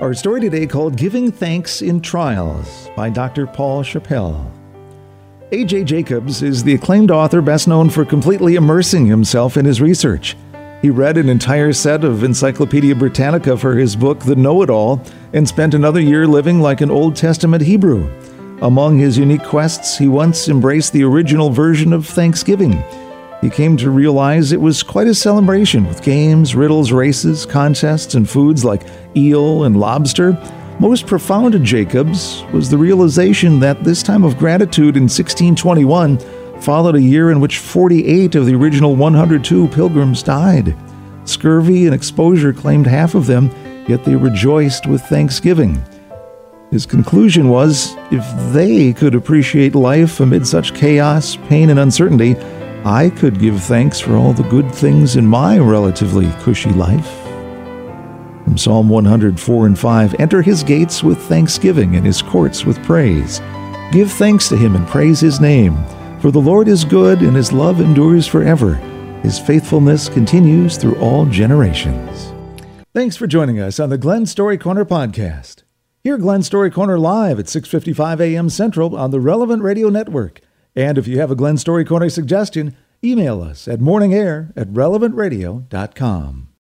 Our story today called Giving Thanks in Trials by Dr. Paul Chappell. A.J. Jacobs is the acclaimed author best known for completely immersing himself in his research. He read an entire set of Encyclopedia Britannica for his book, The Know-It-All, and spent another year living like an Old Testament Hebrew. Among his unique quests, he once embraced the original version of Thanksgiving. He came to realize it was quite a celebration with games, riddles, races, contests, and foods like eel and lobster. Most profound to Jacobs was the realization that this time of gratitude in 1621 followed a year in which 48 of the original 102 pilgrims died. Scurvy and exposure claimed half of them, yet they rejoiced with thanksgiving. His conclusion was, if they could appreciate life amid such chaos, pain, and uncertainty, I could give thanks for all the good things in my relatively cushy life. From Psalm 104 and 5, enter his gates with thanksgiving and his courts with praise. Give thanks to him and praise his name. For the Lord is good and his love endures forever. His faithfulness continues through all generations. Thanks for joining us on the Glen Story Corner podcast. Hear Glen Story Corner live at 6:55 a.m. Central on the Relevant Radio Network. And if you have a Glen Story Corner suggestion, email us at morningair@relevantradio.com.